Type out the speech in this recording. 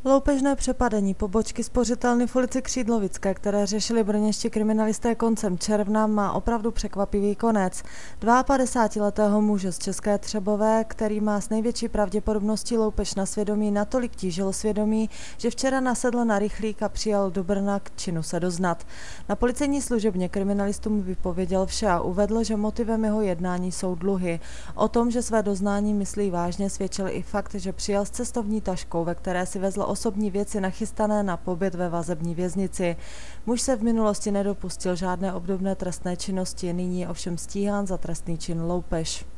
Loupežné přepadení pobočky spořitelny v ulici Křídlovické, které řešili brněnští kriminalisté koncem června, má opravdu překvapivý konec. 52letého muže z České Třebové, který má s největší pravděpodobností loupež na svědomí, natolik tížilo svědomí, že včera nasedl na rychlík a přijel do Brna k činu se doznat. Na policejní služebně kriminalistům vypověděl vše a uvedl, že motivem jeho jednání jsou dluhy. O tom, že své doznání myslí vážně, svědčil i fakt, že přijel s cestovní taškou, ve které si vezl osobní věci nachystané na pobyt ve vazební věznici. Muž se v minulosti nedopustil žádné obdobné trestné činnosti, nyní je ovšem stíhán za trestný čin loupež.